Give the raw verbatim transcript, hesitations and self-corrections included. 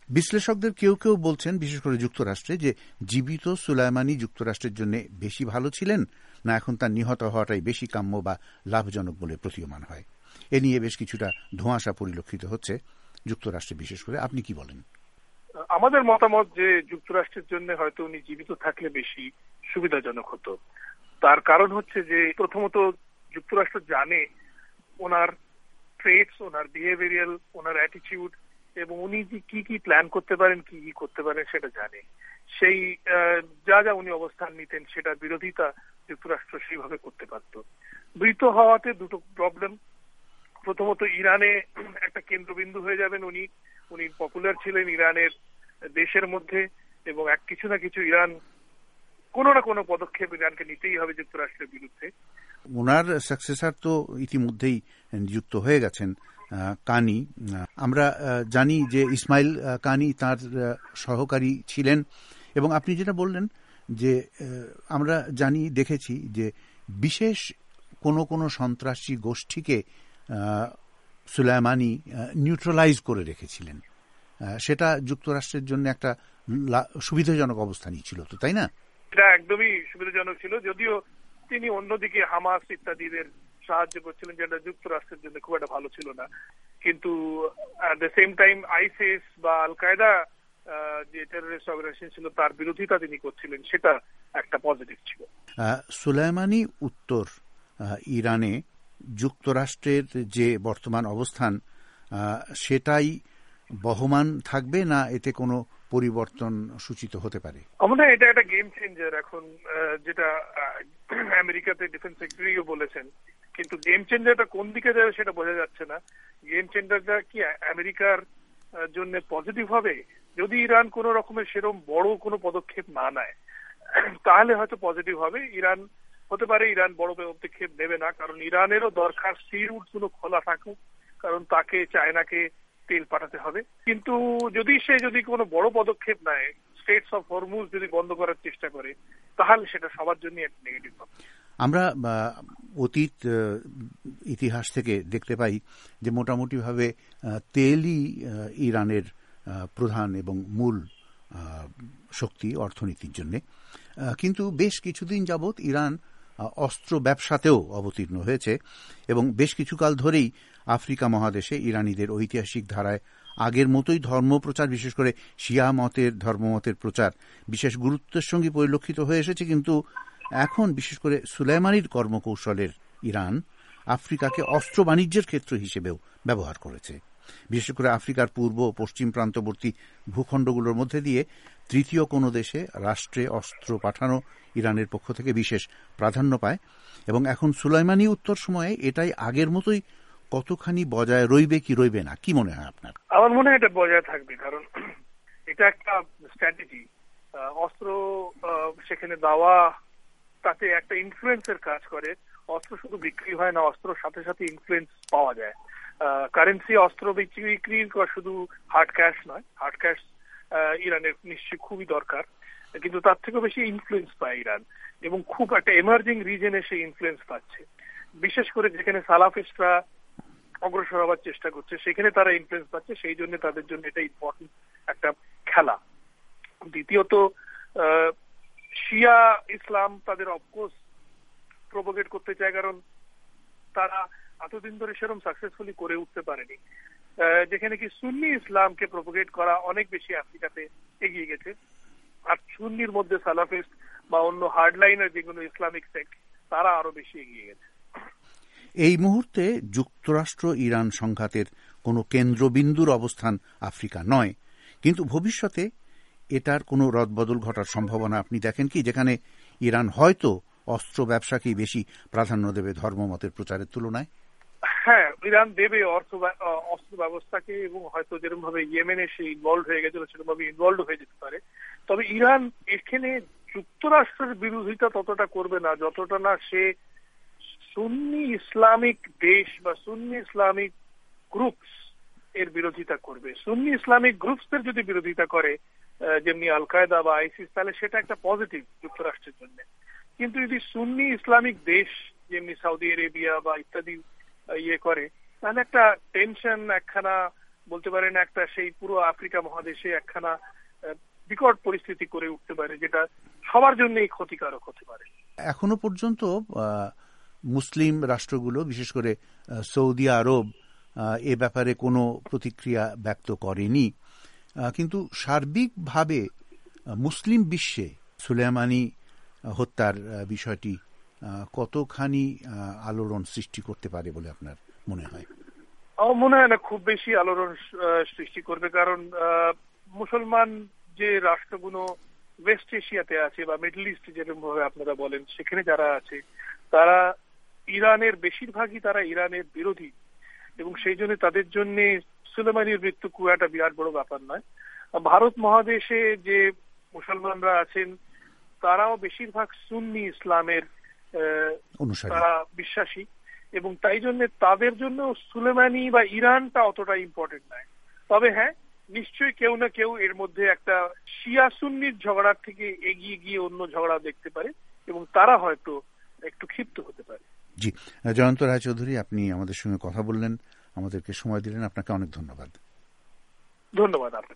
বিশ্লেষকদের কেউ কেউ বলছেন, বিশেষ করে যুক্তরাষ্ট্রে, যে জীবিত সুলাইমানি যুক্তরাষ্ট্রের জন্য বেশি ভালো ছিলেন, না এখন তার নিহত হওয়াটাই বেশি কাম্য বা লাভজনক বলে প্রতীয়মান হয়। এ নিয়ে বেশ কিছুটা ধোঁয়াশা পরিলক্ষিত হচ্ছে যুক্তরাষ্ট্রে বিশেষ করে। আপনি কি বলেন? আমাদের মতামত যে যুক্তরাষ্ট্রের জন্য হয়তো উনি জীবিত থাকলে বেশি সুবিধাজনক হতো। তার কারণ হচ্ছে যে প্রথমত যুক্তরাষ্ট্র জানে ওনার ট্রেটস, ওনার বিহেভিয়ারাল, ওনার অ্যাটিটিউড এবং উনি যে কি কি প্ল্যান করতে পারেন, কি কি করতে পারেন সেটা জানে। সেই যা যা উনি অবস্থান নিতেন সেটার বিরোধিতা যুক্তরাষ্ট্র সেইভাবে করতে পারত। মৃত হওয়াতে দুটো প্রবলেম। প্রথমত ইরানে একটা কেন্দ্রবিন্দু হয়ে যাবেন উনি। উনি পপুলার ছিলেন ইরানের দেশের মধ্যে এবং এক কিছু না কিছু ইরান কোনো না কোনো পদক্ষেপ ইরানকে নিতেই হবে যুক্তরাষ্ট্রের বিরুদ্ধে। ওনার সাকসেসর তো ইতিমধ্যেই নিযুক্ত হয়ে গেছেন, কানি। আমরা জানি যে ইসমাইল কানি তার সহকারী ছিলেন এবং আপনি যেটা বললেন যে আমরা জানি, দেখেছি যে বিশেষ কোনো কোনো সন্ত্রাসী গোষ্ঠীকে সুলাইমানি নিউট্রালাইজ করে রেখেছিলেন। সেটা যুক্তরাষ্ট্রের জন্য একটা সুবিধাজনক অবস্থানই ছিল, তো তাই না? এটা একদমই সুবিধাজনক ছিল, যদিও তিনি অন্যদিকে হামাস ইত্যাদিদের সাহায্য করছিলেন, যেটা যুক্তরাষ্ট্রের জন্য খুব একটা ভালো ছিল না। কিন্তু at the same time ISIS বা আল কায়দা যে টেররিস্ট অর্গানাইজেশন ছিল তার বিরোধিতা তিনি করছিলেন, সেটা একটা পজিটিভ ছিল। সুলাইমানি উত্তর ইরানে যুক্তরাষ্ট্রের যে বর্তমান অবস্থান সেটাই বহমান থাকবে, না এতে কোনো পরিবর্তন সূচিত হতে পারে? আমরা এটা একটা গেম চেঞ্জার এখন, যেটা আমেরিকাতে ডিফেন্স সেক্রেটারিও বলেছেন, কিন্তু গেম চেঞ্জারটা কোন দিকে যাবে সেটা বোঝা যাচ্ছে না। গেম চেঞ্জারটা কি আমেরিকার জন্য পজিটিভ হবে? যদি ইরান কোন রকমের সেরকম বড় কোনো পদক্ষেপ না নেয় তাহলে হয়তো পজিটিভ হবে। ইরান হতে পারে ইরান বড় পদক্ষেপ নেবে না, কারণ ইরানেরও দরকার সি রুট গুলো খোলা থাকুক, কারণ তাকে চায়নাকে তেল পাঠাতে হবে। কিন্তু যদি সে যদি কোনো বড় পদক্ষেপ নেয়, স্ট্রেটস অফ হরমুজ যদি বন্ধ করার চেষ্টা করে, তাহলে সেটা সবার জন্য একটা নেগেটিভ হবে। আমরা অতীত ইতিহাস থেকে দেখতে পাই যে মোটামুটি ভাবে তেলই ইরানের প্রধান এবং মূল শক্তি অর্থনীতির জন্য। কিন্তু বেশ কিছুদিন যাবৎ ইরান অস্ত্র ব্যবসাতেও অবতীর্ণ হয়েছে এবং বেশ কিছুকাল ধরেই আফ্রিকা মহাদেশে ইরানিদের ঐতিহাসিক ধারায় আগের মতোই ধর্মপ্রচার, বিশেষ করে শিয়া মতের ধর্মমতের প্রচার বিশেষ গুরুত্বের সঙ্গে পরিলক্ষিত হয়ে এসেছে। কিন্তু এখন বিশেষ করে সুলাইমানির কর্মকৌশলের ইরান আফ্রিকাকে অস্ত্র বাণিজ্যের ক্ষেত্র হিসেবেও ব্যবহার করেছে। বিশেষ করে আফ্রিকার পূর্ব ও পশ্চিম প্রান্তবর্তী ভূখণ্ডগুলোর মধ্যে দিয়ে তৃতীয় কোনো দেশে রাষ্ট্রে অস্ত্র পাঠানো ইরানের পক্ষ থেকে বিশেষ প্রাধান্য পায় এবং এখন সুলাইমানি উত্তর সময়ে এটাই আগের মতোই কতখানি বজায় রইবে কি রইবে না, কি মনে হয় আপনার? আমার মনে হয় এটা বজায় থাকবে, কারণ এটা একটা স্ট্র্যাটেজি। অস্ত্র সেখানে দেওয়া তাতে একটা ইনফ্লুয়েন্সের কাজ করে। অস্ত্র শুধু বিক্রি হয় না, অস্ত্রের সাথে সাথে ইনফ্লুয়েন্স পাওয়া যায়। কারেন্সি অস্ত্র বিক্রি শুধু হার্ড ক্যাশ নয়, হার্ড ক্যাশ ইরানের নিশ্চয়ই খুবই দরকার, কিন্তু তার থেকেও বেশি ইনফ্লুয়েন্স পায় ইরান এবং খুব একটা এমার্জিং রিজনে সে ইনফ্লুয়েন্স পাচ্ছে। বিশেষ করে যেখানে সালাফিস্টরা অগ্রসর হওয়ার চেষ্টা করছে সেখানে তারা ইনফ্লুয়েন্স পাচ্ছে, সেই জন্য তাদের জন্য এটা ইম্পর্টেন্ট একটা খেলা। দ্বিতীয়ত শিয়া ইসলাম তাদের অফকোর্স প্রোপোগেট করতে চায়, কারণ তারা এতদিন ধরে সেরকম সাকসেসফুলি করে উঠতে পারেনি। যেখানে কি সুন্নি ইসলামকে প্রোপোগেট করা অনেক বেশি আফ্রিকাতে এগিয়ে গেছে, আর সুন্নির মধ্যে সালাফিস্ট বা অন্য হার্ডলাইনের যেগুলো ইসলামিক সেক্ট তারা আরো বেশি এগিয়ে গেছে। এই মুহূর্তে যুক্তরাষ্ট্র ইরান সংঘাতের কোনো কেন্দ্রবিন্দুর অবস্থান আফ্রিকা নয়, কিন্তু ভবিষ্যতে এটার কোনো রদবদল ঘটার সম্ভাবনা আপনি দেখেন কি, যেখানে ইরান হয়তো অস্ত্র ব্যবসাকেই বেশি প্রাধান্য দেবে ধর্মমতের প্রচারের তুলনায়? হ্যাঁ, ইরান দেবে অর্থ অস্ত্র ব্যবস্থাকে এবং হয়তো যেরকম ভাবে ইয়েমেনে সে ইনভলভ হয়ে গেছিল সেরকম ভাবে ইনভলভ হয়ে যেতে পারে। তবে ইরান এখানে যুক্তরাষ্ট্রের বিরোধিতা ততটা করবে না যতটা না সে সুন্নি ইসলামিক দেশ বা সুন্নি ইসলামিক গ্রুপস এর বিরোধিতা করবে। সুন্নি ইসলামিক গ্রুপসদের যদি বিরোধিতা করে যেমনি আল কায়দা বা আইসিস, তাহলে সেটা একটা পজিটিভ যুক্তরাষ্ট্রের জন্য। কিন্তু যদি সুন্নি ইসলামিক দেশ যেমনি সৌদি আরেবিয়া বা ইত্যাদি ইয়ে করে, তাহলে একটা টেনশন, একখানা বলতে পারেন একটা সেই পুরো আফ্রিকা মহাদেশে একখানা বিকট পরিস্থিতি করে উঠতে পারে, যেটা সবার জন্যই ক্ষতিকারক হতে পারে। এখনো পর্যন্ত মুসলিম রাষ্ট্রগুলো, বিশেষ করে সৌদি আরব, এ ব্যাপারে কোনো প্রতিক্রিয়া ব্যক্ত করেনি, কিন্তু সার্বিকভাবে মুসলিম বিশ্বে সুলেমানি হত্যার বিষয়টি কতখানি আলোড়ন সৃষ্টি করতে পারে বলে আপনার মনে হয়? আমার মনে হয় না খুব বেশি আলোড়ন সৃষ্টি করবে, কারণ মুসলমান যে রাষ্ট্রগুলো ওয়েস্ট এশিয়াতে আছে বা মিডল ইস্ট যেরকম ভাবে আপনারা বলেন, সেখানে যারা আছে তারা ইরানের বেশিরভাগই তারা ইরানের বিরোধী, এবং সেই জন্য তাদের জন্য সুলেমানির মৃত্যু খুব একটা বিরাট বড় ব্যাপার নয়। ভারত মহাদেশে যে মুসলমানরা আছেন তারাও বেশিরভাগ সুন্নি ইসলামের তারা বিশ্বাসী, এবং তাই জন্য তাদের জন্য সুলেমানি বা ইরানটা অতটা ইম্পর্টেন্ট নয়। তবে হ্যাঁ, নিশ্চয়ই কেউ না কেউ এর মধ্যে একটা শিয়া সুন্নির ঝগড়ার থেকে এগিয়ে গিয়ে অন্য ঝগড়া দেখতে পারে, এবং তারা হয়তো একটু ক্ষিপ্ত হতে পারে। জি, জয়ন্ত রায়চৌধুরী, আপনি আমাদের সঙ্গে কথা বললেন, আমাদেরকে সময় দিলেন, আপনাকে অনেক ধন্যবাদ। ধন্যবাদ আপনাকে।